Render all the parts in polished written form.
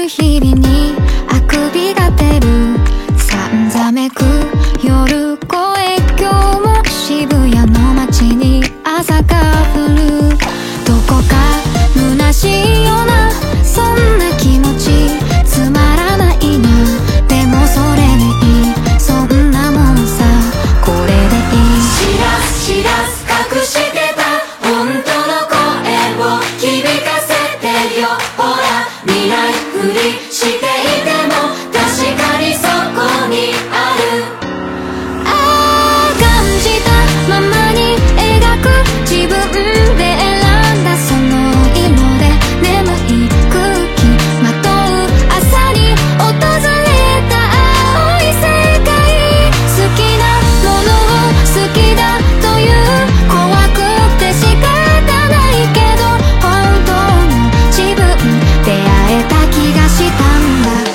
日々にあくびが出るさんざめく夜声、今日も渋谷の街に朝が降る。どこか虚しいようなそんな気持ち、つまらないな、でもそれでいい、そんなもんさ、これでいい。 しらすしらす隠してた本当の声を響かせてるよ。ほら見ないふりしていても確かにそこにある。 感じたままに描く自分で選んだその色で眠い空気まとう朝に訪れた青い世界。好きなものを好きだという怖くて仕方ないけど本当の自分出会えた気がしたんだ。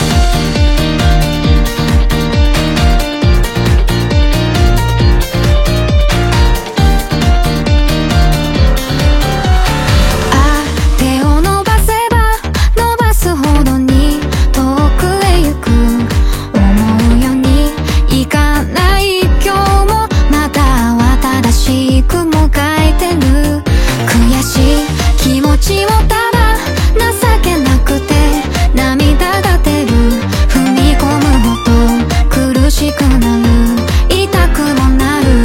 手を伸ばせば伸ばすほどに遠くへ行く。思うようにいかない今日もまたは正しくもがいてる。悔しい気持ちをただ情けなくて涙が出る。踏み込むほど苦しくなる、痛くもなる。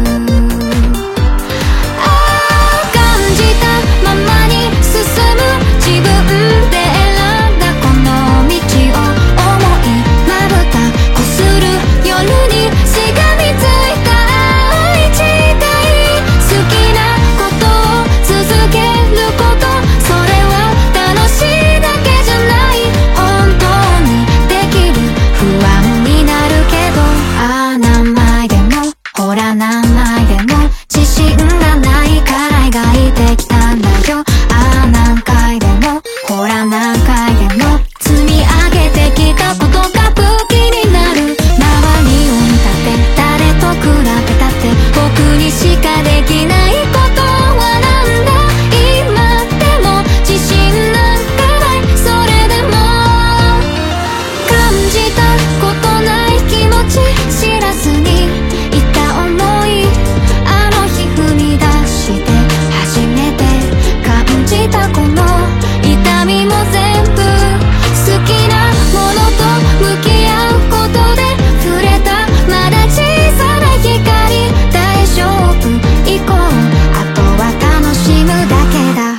感じたままに進む自分で選んだこの道を思いまぶたこする夜にしがみついた青い誓い。好きなことを続けること、それは楽しいだけじゃない、本当にできる。不安になるけど何枚でもほら何枚でも自信がないから描いてきたんだよ。何回でもほら何回でも積み上げてきたことが武器になる。周りを見たって誰と比べたって僕にしかできないことはなんだ。今でも自信なんかない、それでも感じたことない気持ち知らずにいた想い、あの日踏み出して初めて感じたこの痛みも全部好きなものと向き合うことで触れたまだ小さな光。大丈夫行こう、あとは楽しむだけだ。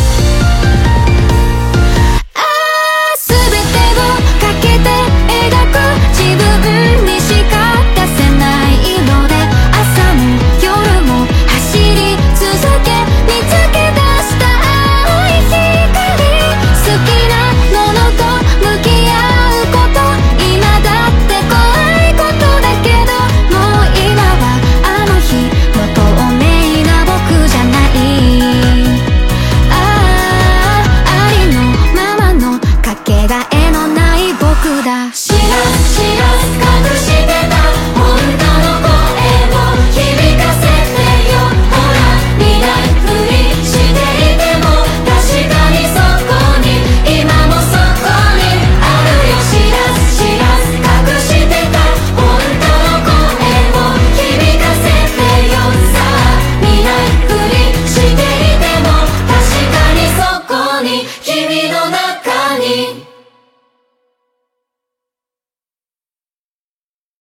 全てをかけて描く自分にしか出せない色で朝も夜も走り続け見つけ出した青い光。好きなものと向き合うこと、今だって怖いことだけどもう今はあの日の透明な僕じゃない。ありのままのかけがえのない僕だ。 しらすしらす隠してた本当の声を響かせてよ。ほら見ないふりしていても確かにそこに今もそこにあるよ。しらすしらす隠してた本当の声を響かせてよ。さあ見ないふりしていても確かにそこに君の中に